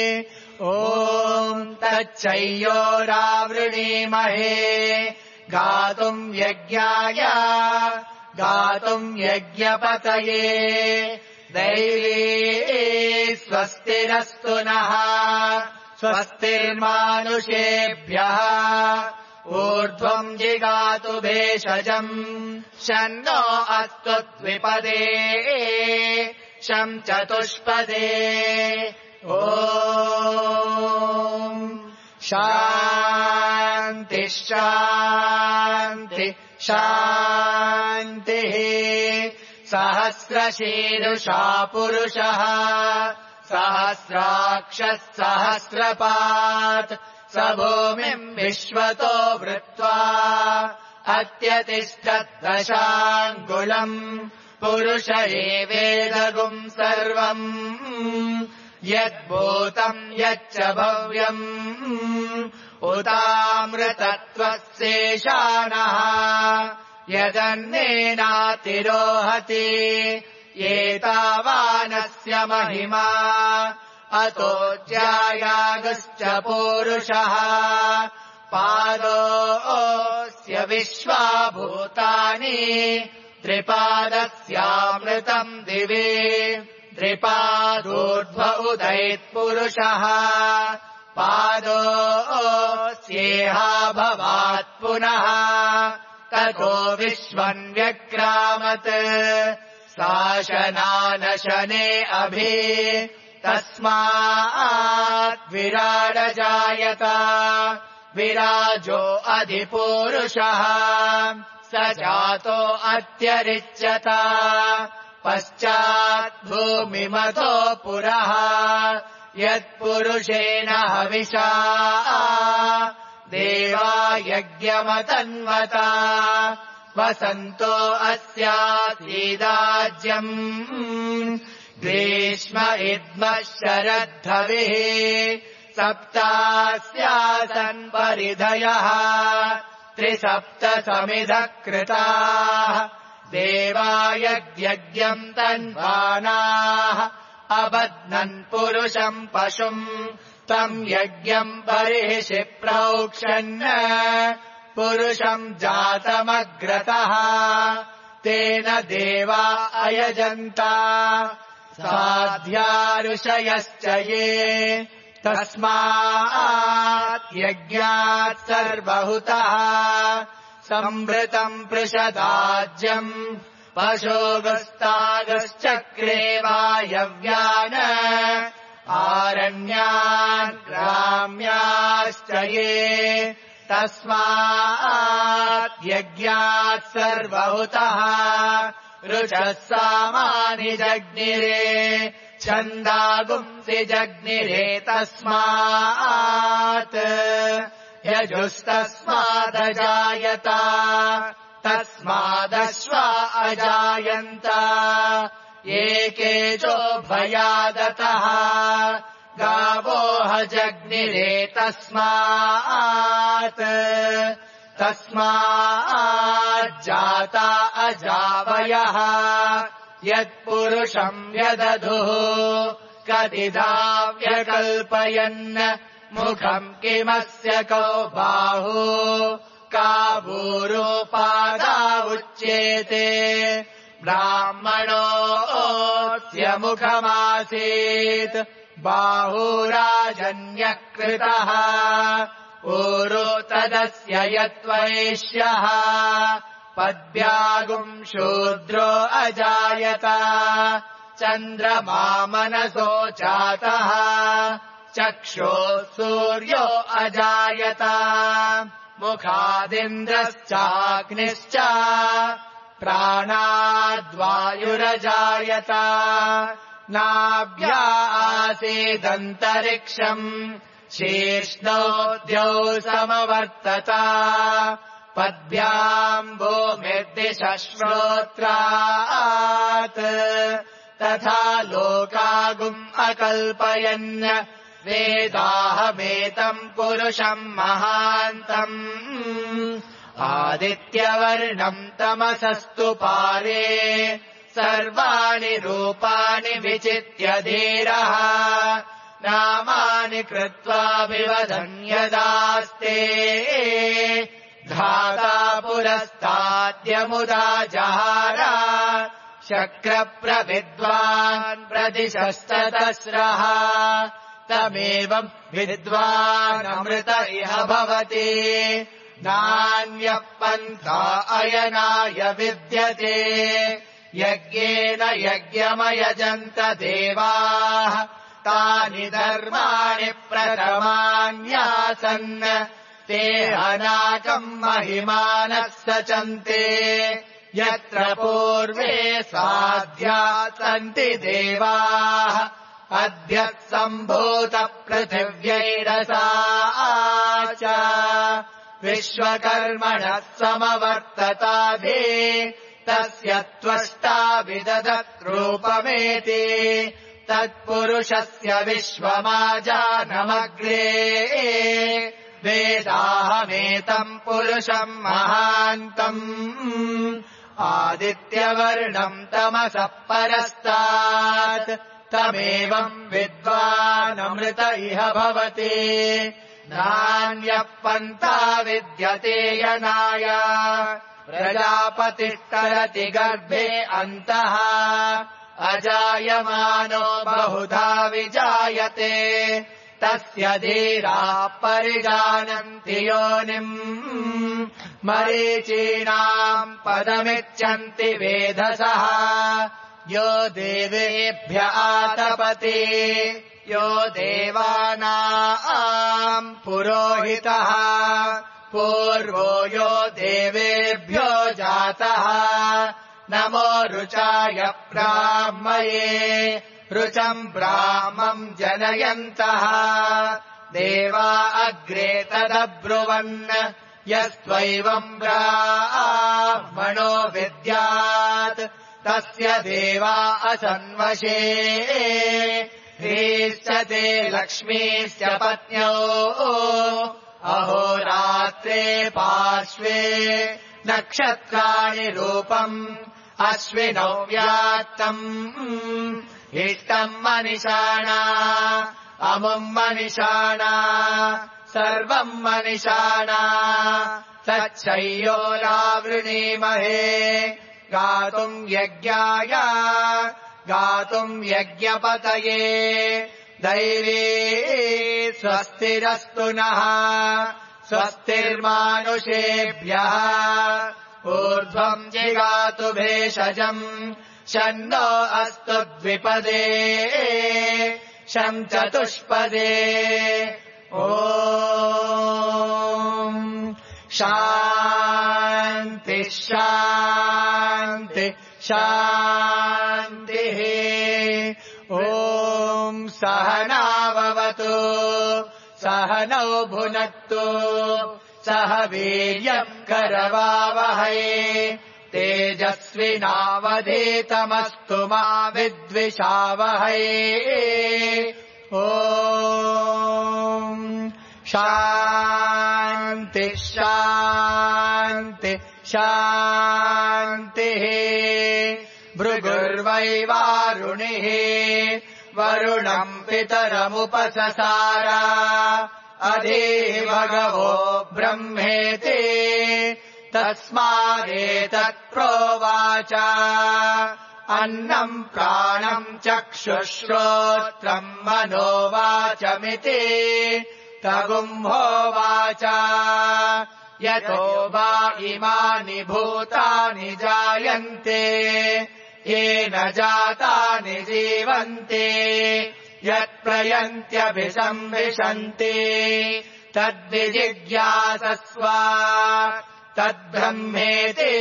ॐ तच्चैयोरावृणीमहे गातुम् यज्ञाय गातुम् यज्ञपतये दैवी स्वस्तिरस्तु नः स्वस्तिर्मानुषेभ्यः ऊर्ध्वम् जिगातु भेषजम् शन्नो अस्त्वद्विपदे शं चतुष्पदे ॐ शान्ति शान्ति शान्तिः सहस्रशीर्षा पुरुषः सहस्राक्षः सहस्रपात् स भूमिम् विश्वतो वृत्वा अत्यतिष्ठद्दशाङ्गुलम् पुरुष एवेदगुम् सर्वम् यद्भूतम् यच्च भव्यम् उतामृतत्वस्येषानः यदन्नेनातिरोहति एतावानस्य महिमा अतो ज्यायागश्च पूरुषः पादोऽस्य विश्वाभूतानि त्रिपादस्यामृतम् दिवे त्रिपादोर्ध्व उदैत्पुरुषः पादोऽस्येहाभवात् पुनः ततो विश्वन्व्यक्रामत् शासनानशने अभि तस्मात् विराडजायत विराजो अधिपूरुषः स जातो अत्यरिच्यत पश्चात् भूमिमतो पुरः यत्पुरुषेण हविषा देवा यज्ञमतन्वता वसन्तो अस्यासीदाज्यम् ग्रीष्म इद्मः शरद्धविः सप्तास्यासन् परिधयः त्रिसप्तसमिधः कृताः देवा यज्ञम् तन्वानाः अबध्नन् पुरुषम् पशुम् तम् यज्ञम् बर्हिषि प्रोक्षन् पुरुषम् जातमग्रतः तेन देवा अयजन्ता साध्या ऋषयश्च ये तस्मात् यज्ञात् सर्वहुतः संवृतम् पृषदाज्यम् पशोगस्तागश्चक्रे वायव्यान् आरण्यान् ग्राम्याश्च ये तस्मात् यज्ञात् सर्वहुतः ऋचः सामानि जग्निरे छन्दागुंसि जग्निरे तस्मात् यजुस्तस्मादजायत तस्मादश्वा अजायन्त एकेजो भयादतः गावोह जग्निरे तस्माज्जाता अजावयः यत्पुरुषम् व्यदधुः कतिधा व्यकल्पयन् मुखम् किमस्य कौ बाहु कावूरोपादा उच्येते ब्राह्मणोऽस्य मुखमासीत् बाहुराजन्यकृतः ऊरो तदस्य यत्वैश्यः पद्भ्यागुम् शूद्रो अजायत चन्द्रमा मनसो जातः चक्षुः सूर्यो अजायत मुखादिन्द्रश्चाग्निश्च प्राणाद्वायुरजायत नाभ्या आसीदन्तरिक्षम् शीर्ष्णोद्यौ समवर्तत पद्भ्याम् भूमिर्दिशः श्रोत्रात् तथा लोकागुम् अकल्पयन् वेदाहमेतम् पुरुषम् महान्तम् आदित्यवर्णम् तमसस्तु पारे सर्वाणि रूपाणि विचित्य धीरः नामानि कृत्वा विवदन् यदास्ते धाता पुरस्ताद्यमुदा जहार शक्रप्रविद्वान् प्रदिशश्च तस्रः तमेवम् विद्वानमृत इह भवति नान्यः पन्था अयनाय विद्यते यज्ञेन यज्ञमयजन्त देवाः तानि धर्माणि प्रथमान्यासन् ते अनाकम् महिमानः सचन्ते यत्र पूर्वे साध्या सन्ति देवाः अद्य सम्भूत पृथिव्यैरसा च विश्वकर्मणः समवर्तताधे तस्य त्वष्टा विदधत् रूपमेति तत्पुरुषस्य विश्वमाजानमग्रे वेदाहमेतम् पुरुषम् महान्तम् आदित्यवर्णम् तमसः परस्तात् तमेवम् विद्वानमृत इह भवति नान्यः पन्था विद्यते यनाय प्रजापतिः करति गर्भे अन्तः अजायमानो बहुधा विजायते तस्य धीराः परिजानन्ति योनिम् मरीचीनाम् पदमिच्छन्ति वेधसः यो देवेभ्य आतपति यो देवानाम् पुरोहितः पूर्वो यो देवेभ्यो जातः नमो रुचाय ब्राह्मये रुचम् ब्राह्मम् जनयन्तः देवा अग्रे तदब्रुवन् यस्त्वैवम् ब्राह्मणो विद्यात् तस्य देवा असन्वशे ह्रीश्च ते लक्ष्मीश्च पत्न्यो अहोरात्रे पार्श्वे नक्षत्राणि रूपम् अश्विनौ व्यात्तम् इष्टम् मनिषाणा अमुम् मनिषाणा सर्वम् मनिषाणा तच्छय्योलावृणीमहे गातुम् यज्ञाय गातुम् यज्ञपतये दैवी स्वस्तिरस्तु नः स्वस्तिर्मानुषेभ्यः ऊर्ध्वम् जिगातु भेषजम् शन्नो अस्तु द्विपदे शं चतुष्पदे ॐ शान्ति शान्ति शान्तिः ॐ सहनाववतु सहनौ भुनक्तु सह वीर्यम् करवावहै तेजस्विनावधीतमस्तु मा विद्विषावहै ॐ शान्ति शान्ति शान्तिः भृगुर्वैवारुणिः वरुणम् पितरमुपससार अधिभगवो ब्रह्मेति तस्मादेतत् प्रोवाच अन्नम् प्राणम् चक्षुश्रोत्रम् मनोवाचमिति तगुम्होवाच यतो वा इमानि भूतानि जायन्ते येन जातानि जीवन्ते यत्प्रयन्त्यभिसंविशन्ति तद्विजिज्ञासस्व तद्ब्रह्मेति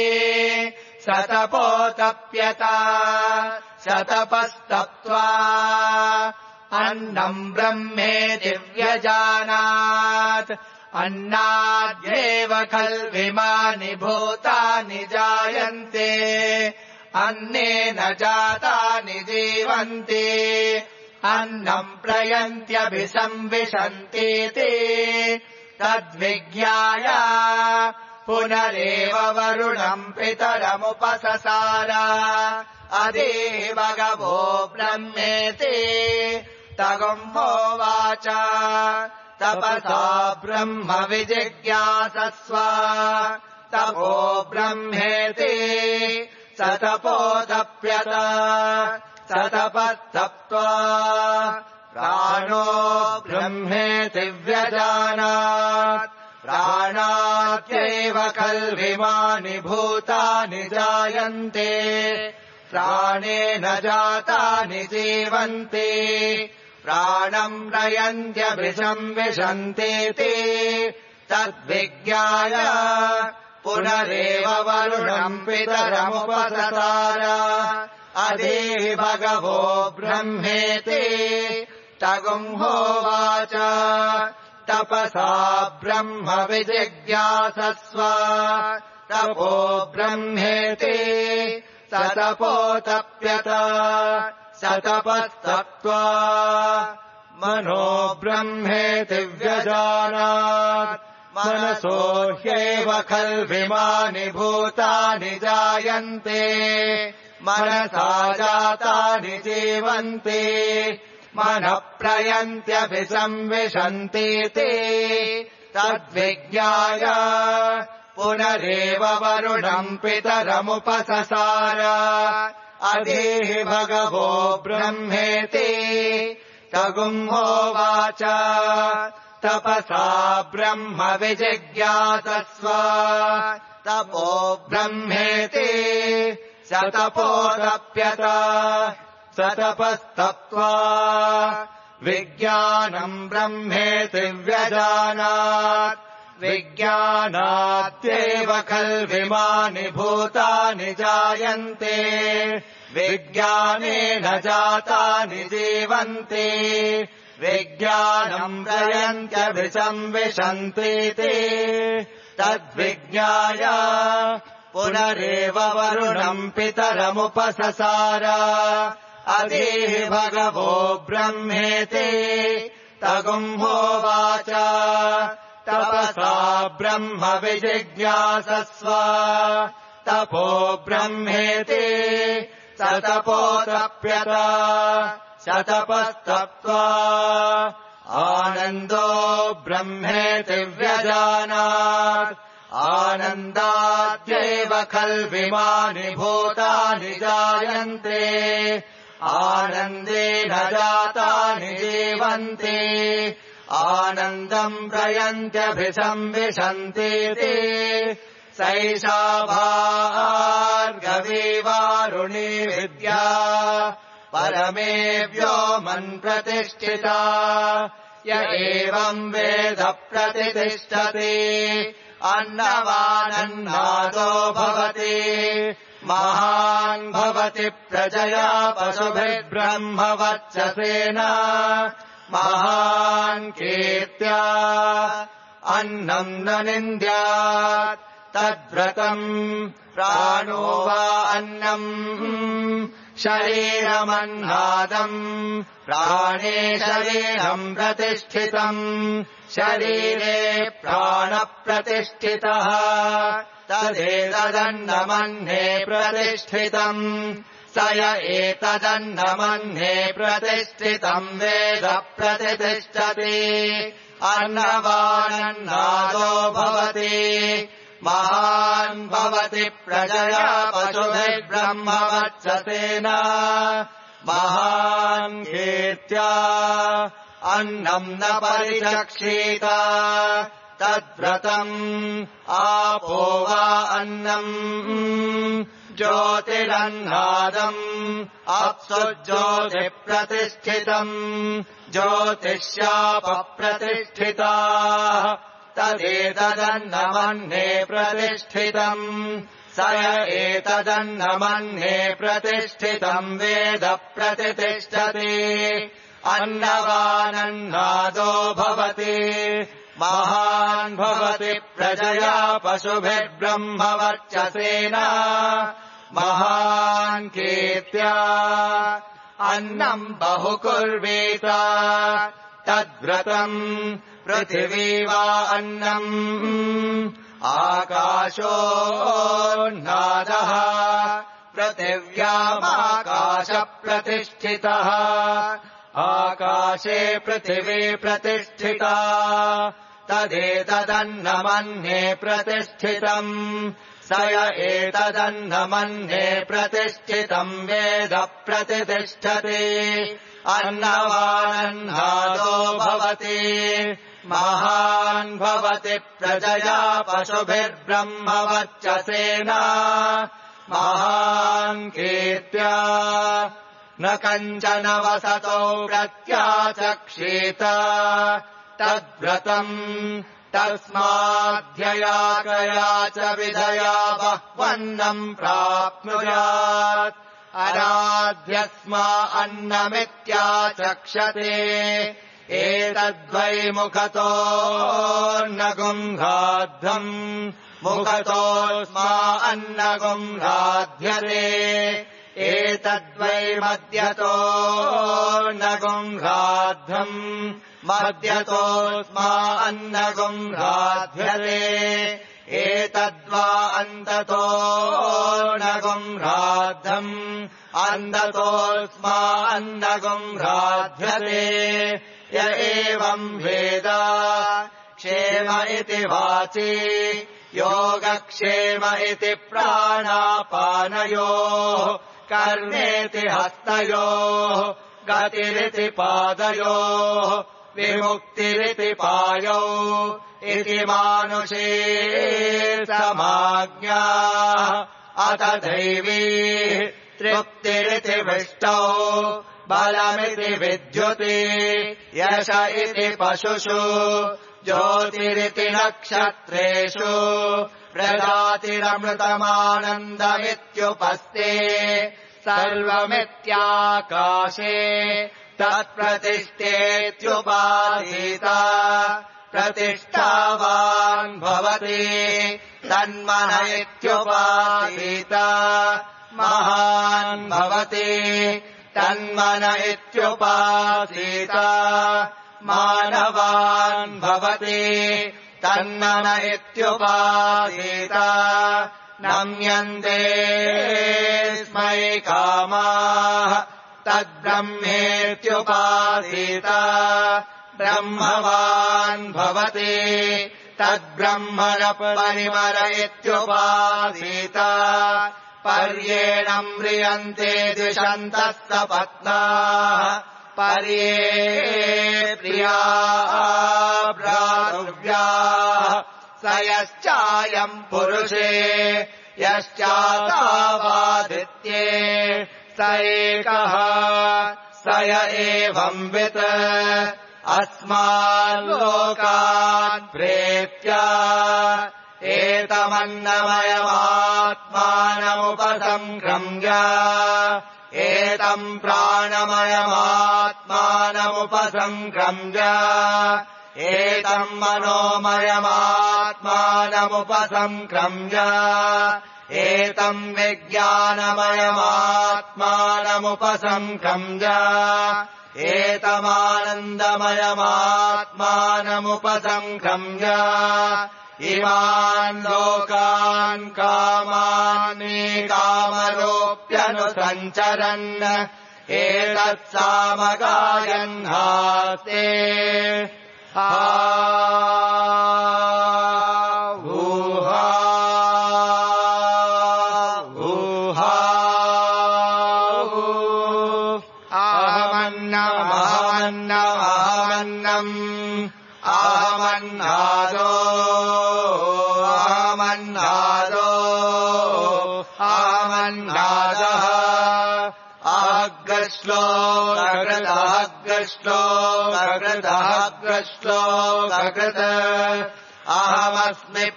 सतपोतप्यता सतपस्तप्त्वा अन्नम् ब्रह्मेति व्यजानात् अन्नाद्येव खल्विमानि भूतानि जायन्ते अन्नेन जातानि जीवन्ति अन्नम् प्रयन्त्यभिसंविशन्तीति तद्विज्ञाय पुनरेव वरुणम् पितरमुपससार अधिभगवो ब्रह्मेति तगुम्होवाच तपसा ब्रह्म विजिज्ञासस्व तपो ब्रह्मेति सतपोतप्यत सतपस्तप्त्वा प्राणो ब्रह्मेति व्यजानात् प्राणात्यैव खल्विमानि भूतानि जायन्ते प्राणेन जातानि जीवन्ति प्राणम् नयन्त्यभिसंविशन्तीति तद्विज्ञाय पुनरेव वरुणम् पितरमुपससार अधीहि भगवो ब्रह्मेति तगुंहोवाच तपसा ब्रह्म विजिज्ञासस्व तपो ब्रह्मेति सतपोतप्यत सतपस्तप्त्वा मनो ब्रह्मेति व्यजानात् मनसो ह्यैव खल्विमानि भूतानि जायन्ते मनसा जातानि जीवन्ति मनः प्रयन्त्यभिसंविशन्तीति तद्विज्ञाय पुनरेव वरुणम् पितरमुपससार अधीहि भगवो ब्रह्मेति तगुंहोवाच तपसा ब्रह्म विजिज्ञासस्व तपो ब्रह्मेति सतपोतप्यत सतपस्तप्त्वा विज्ञानम् ब्रह्मेति व्यजानात् विज्ञानात्यैव खल्विमानि भूतानि जायन्ते विज्ञानेन जातानि जीवन्ति विज्ञानम् प्रयन्त्यभिसंविशन्तीति तद्विज्ञाय पुनरेव वरुणम् पितरमुपससार अधीहि भगवो ब्रह्मेति तगुंहोवाच तपसा ब्रह्म विजिज्ञासस्व तपो ब्रह्मेति सतपोतप्यत सतपस्तप्त्वा आनन्दो ब्रह्मेति व्यजानात् आनन्दाद्यैव खल्विमानि भूतानि जायन्ते आनन्देन जातानि जीवन्ति आनन्दम् प्रयन्त्यभिसंविशन्तीति सैषा भार्गवी वारुणी विद्या परमे व्योमन् प्रतिष्ठिता य एवम् वेद प्रतिष्ठति अन्नवानन्नादो भवति महान् भवति प्रजया पशुभिर्ब्रह्मवर्चसेन महान् कीर्त्या अन्नम् न निन्द्यात् तद्व्रतम् प्राणो वा अन्नम् शरीरमन्नादम् प्राणे शरीरम् प्रतिष्ठितम् शरीरे प्राणप्रतिष्ठितः तदेतदन्नमन्ये प्रतिष्ठितम् स य एतदन्नमन्ये प्रतिष्ठितम् वेद प्रतिष्ठति अन्नवानन्नादो भवति महान् भवति प्रजया पशुभिर्ब्रह्मवर्चसेन महान् कीर्त्या अन्नम् न परिचक्षीत तद्व्रतम् आपो वा अन्नम् ज्योतिरन्नादम् अप्सु ज्योतिप्रतिष्ठितम् ज्योतिष्यापप्रतिष्ठिता तदेतदन्नमन्ये प्रतिष्ठितम् स य एतदन्नमन्ये प्रतिष्ठितम् वेद प्रतिष्ठति अन्नवानन्नादो भवति महान् भवति प्रजया पशुभिर्ब्रह्मवर्चसेन महान् कीर्त्या अन्नम् बहुकुर्वीत तद्व्रतम् पृथिवी वा अन्नम् आकाशोन्नादः पृथिव्यामाकाशप्रतिष्ठितः आकाशे पृथिवी प्रतिष्ठिता तदेतदन्नमन्ये प्रतिष्ठितम् स य एतदन्नमन्ये प्रतिष्ठितम् वेद प्रतितिष्ठति अन्नवानन्नादो भवति महान् भवति प्रजया पशुभिर्ब्रह्मवर्चसेन महान् कीर्त्या न कञ्चन वसतो प्रत्याचक्षेत तद्व्रतम् तस्माध्यया कया च विधया बह्वन्नम् प्राप्नुयात् अराध्यस्मा अन्नमित्याचक्षते एतद्वै मुखतोऽन्नगुम्घाद्धम् मुखतोऽस्मा अन्नगुम्घाध्यते एतद्वै मद्यतोऽन्नगुम्घाद्धम् मद्यतोऽस्मा अन्नगुम्घाध्यते एतद्वा अन्ततोऽन्नगुम्घाद्धम् अन्ततोऽस्मा अन्नगुम्घाध्यते य एवम् वेद क्षेम इति वाचि योगक्षेम इति प्राणापानयोः कर्मेति हस्तयोः गतिरिति पादयोः विमुक्तिरिति पायौ इति मानुषे समाज्ञा अत दैवी तृप्तिरिति विष्टौ बलमिति विद्युति यश इति पशुषु ज्योतिरिति नक्षत्रेषु प्रजातिरमृतमानन्दमित्युपस्थे सर्वमित्याकाशे तत्प्रतिष्ठेत्युपासीत प्रतिष्ठावान् भवति तन्मन इत्युपासीत महान् भवति तन्मन इत्युपासीत मानवान् भवति तन्मन इत्युपासीत नम्यन्ते स्मै कामाः तद्ब्रह्मेत्युपासीत ब्रह्मवान् भवति तद्ब्रह्मण परिमर इत्युपासीत पर्येण म्रियन्ते द्विषन्तः सपत्नाः पर्ये प्रिया भ्रातृव्याः स यश्चायम् पुरुषे यश्चातावादित्ये स एकः स य एवंवित् अस्माल्लोकान् प्रेत्य एतमन्नमयमात्मानमुपसङ्क्रम्य एतम् प्राणमयमात्मानमुपसङ्क्रम्य एतम् मनोमयमात्मानमुपसङ्क्रम्य एतम् विज्ञानमयमात्मानमुपसङ्क्रम्य एतमानन्दमयमात्मानमुपसङ्क्रम्य इमान् लोकान् कामानि कामरोऽप्यनुसञ्चरन् एतत्सामगायन्हास्ते अहमन्नादः अग्रश्लोककृत अहमस्मि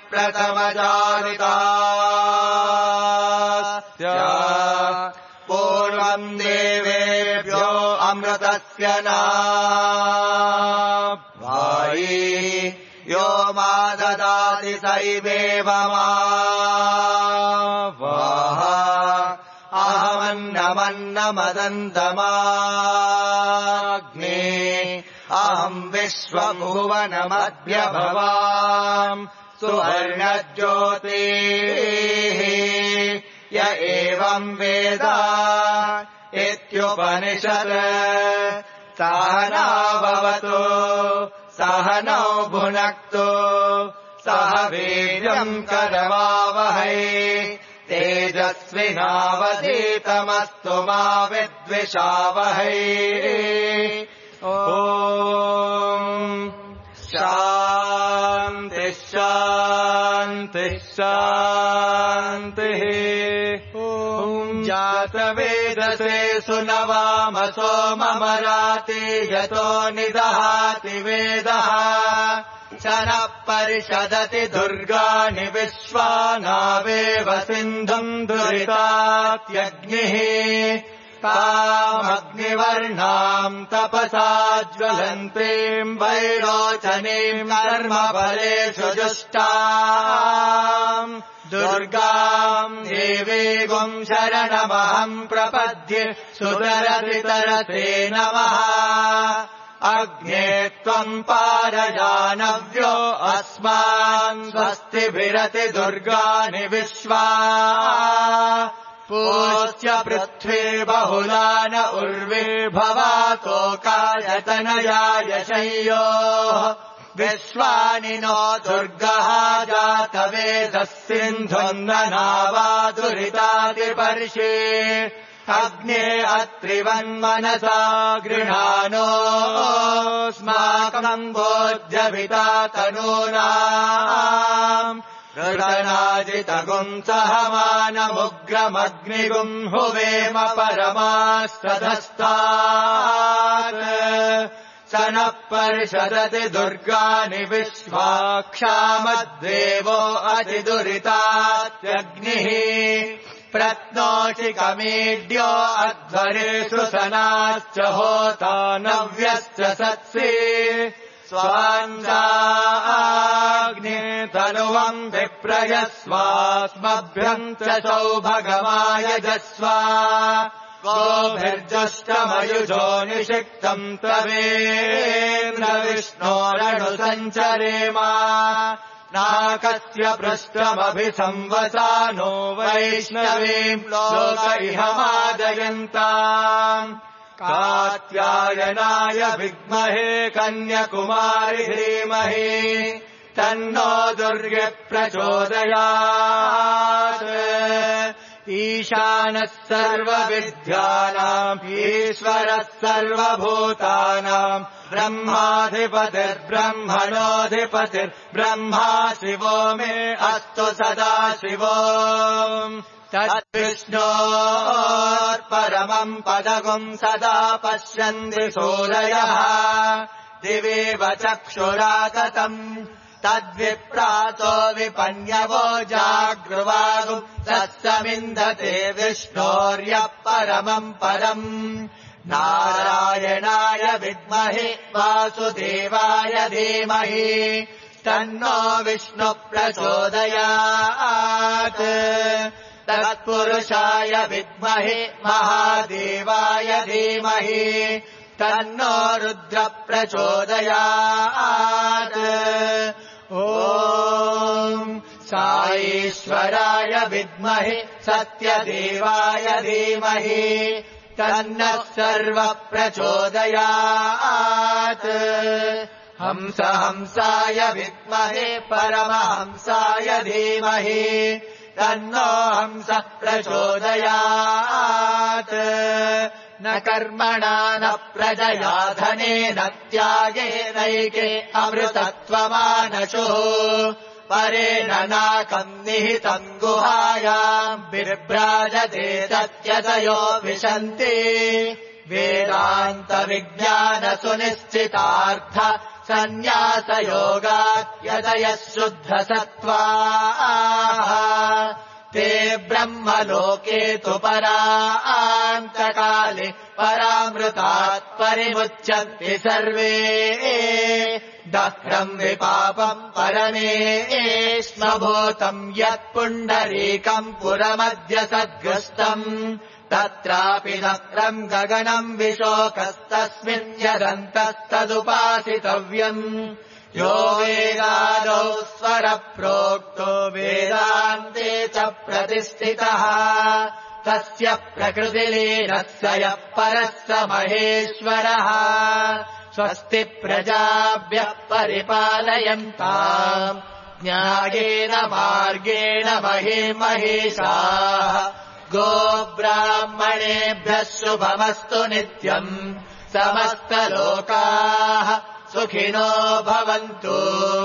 प्रथमजारितास्य पूर्वम् देवेभ्यो अमृतस्य नाभायि यो मा ददाति सैवेव मा वाह अहमन्नमन्नमदन्तमाग्ने अहम् विश्वभुवनमध्यभवाम् सुवर्णज्योतिः य एवम् वेद इत्युपनिषत् सहना भवतु सहनौ भुनक्तु सह वीर्यम् करवावहै तेजस्विनावधीतमस्तु मा विद्विषावहै ॐ शान्तिः शान्तिः शान्तिः ॐ जातवेदसे सुनवामसो ममराति यतो निदहाति वेदः शनः परिषदति दुर्गाणि विश्वानावेव सिन्धुम् दुरितात्यग्निः तामग्निवर्णाम् तपसा ज्वलन्तीम् वैरोचनीम् कर्मफलेषु जुष्टाम् दुर्गाम् देवीगुम् शरणमहम् प्रपद्ये सुतरति तरते नमः अग्ने त्वम् पारजानव्यो अस्मान् स्वस्तिभिरति दुर्गाणि विश्वा पूज्य पृथ्वी बहुलान उर्वी भवातोकायतनयाय शय्योः विश्वानि नो दुर्गः जातवेदः सिन्धुन्दनावा दुरितादिपर्षे अग्ने अत्रिवन्मनसा गृहाणोऽस्माकम् भोज्यभिता तनूनाम् ऋतनाजितगुम् सहमानमुग्रमग्निगुम् हुवेम परमास्तधस्तात् स नः परिषदति दुर्गाणि विश्वाक्षामद्देवो अतिदुरितात्यग्निः प्रत्नोचिकमीड्यो अध्वरेषु सनाश्च होता नव्यश्च सत्सि स्वाञ्जाग्ने तनुवम् विप्रयस्वास्मभ्यम् च सौभगमायजस्वा गोभिर्जुष्टमयुजो निषिक्तम् तवेन्द्र विष्णोरनुसञ्चरेम नाकस्य पृष्ठमभिसंवसानो वैष्णवीम् लोक इह मादयन्ताम् कात्यायनाय विद्महे कन्याकुमारि धीमहि तन्नो दुर्गे प्रचोदयात् ईशानः सर्वविद्यानाम् ईश्वरः सर्वभूतानाम् ब्रह्माधिपतिर्ब्रह्मणोऽधिपतिर्ब्रह्मा शिवो मे अस्तु सदा शिवो तद्विष्णोर्परमम् पदगुम् सदा पश्यन्ति सूरयः दिवेव चक्षुरागतम् तद्विप्रातो विपन्यवो जागृवागुम् तत्समिन्धते विष्णोर्यः परमम् पदम् नारायणाय विद्महे वासुदेवाय धीमहि तन्नो विष्णु प्रचोदयात् तत्पुरुषाय विद्महे महादेवाय धीमहि तन्नो रुद्र प्रचोदयात् ॐ साईश्वराय विद्महे सत्यदेवाय धीमहि तन्नः सर्वः प्रचोदयात् हंसाय विद्महे परमहंसाय धीमहि तन्नो हंसः प्रचोदयात् न कर्मणा न प्रजया धनेन त्यागेनैके अमृतत्वमानशुः परेण नाकम् निहितम् गुहायाम् बिभ्राजते तत्यतयो विशन्ति वेदान्तविज्ञानसुनिश्चितार्थ सन्न्यासयोगात्यतयः शुद्धसत्त्वाः ते ब्रह्मलोके तु परान्तकाले परामृतात् परिमुच्यन्ति सर्वे दह्रम् विपापम् परमेष्मभूतम् यत्पुण्डरीकम् पुरमद्य सद्गृष्टम् तत्रापि दह्रम् गगनम् विशोकस्तस्मिन् यदन्तस्तदुपासितव्यम् यो वेदादौ स्वरप्रोक्तो वेदान्ते च प्रतिष्ठितः तस्य प्रकृतिलीनस्य यः परः स महेश्वरः स्वस्ति प्रजाभ्यः परिपालयन्ताम् न्यायेन मार्गेण महिषाः गोब्राह्मणेभ्यः शुभमस्तु नित्यम् समस्तलोकाः सुखिनो भवन्तु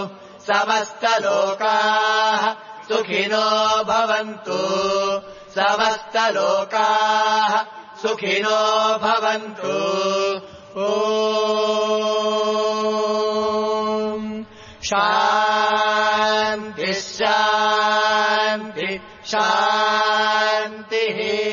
समस्तलोकाः सुखिनो भवन्तु समस्तलोकाः सुखिनो भवन्तु ॐ शान्तिः शान्तिः शान्तिः